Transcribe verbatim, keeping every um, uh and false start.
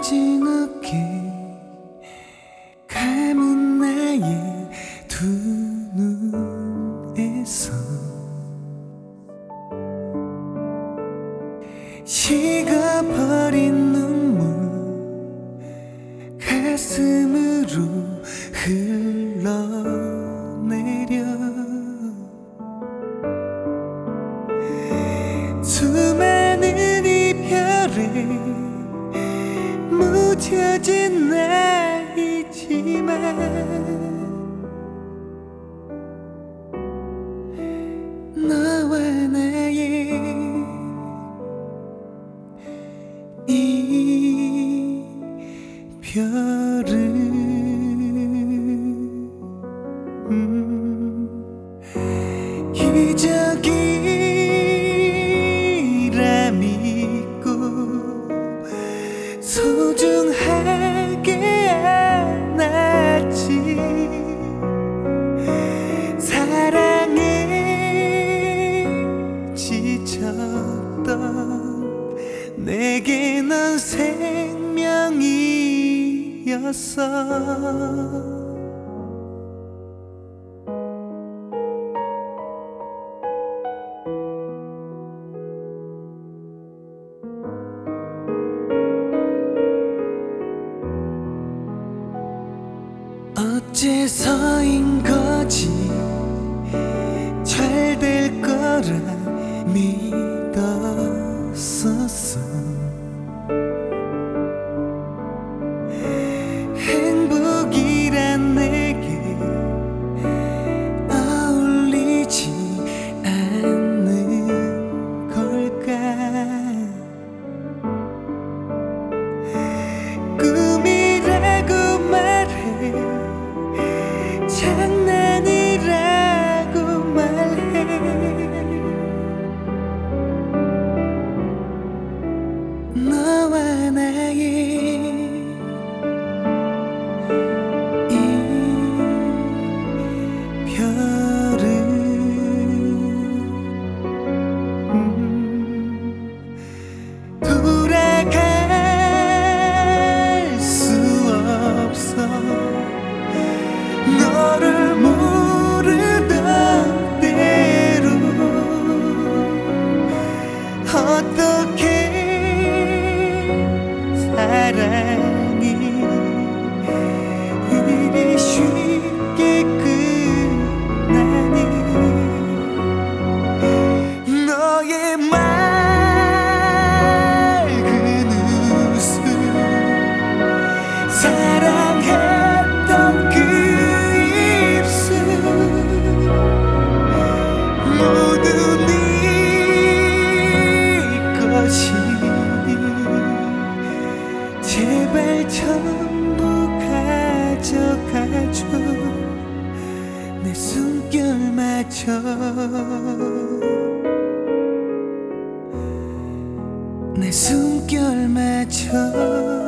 어지럽게 감은 나의 두 눈에서 식어버린 눈물 가슴으로 흘러내려 수많은 이별에 묻혀진 나이지만 너와 나의 이별은 음, 기적이라 믿고 소중하게 안았지. 사랑에 지쳤던 내게 넌 생명이었어. 어째서인 거지 잘 될 거라 믿었었어. 행복이란 내게 어울리지 않는 걸까. 꿈이라고 말해 장난이라고 말해 너와 나의 이별은 음, 돌아갈 수 없어. 너를 모르던 대로 어떻게 사랑이 이리 쉽게 끝나니. 너의 맑은 웃음 사랑했던 그 모두 네 것이니 제발 전부 가져가줘. 내 숨결마저 내 숨결마저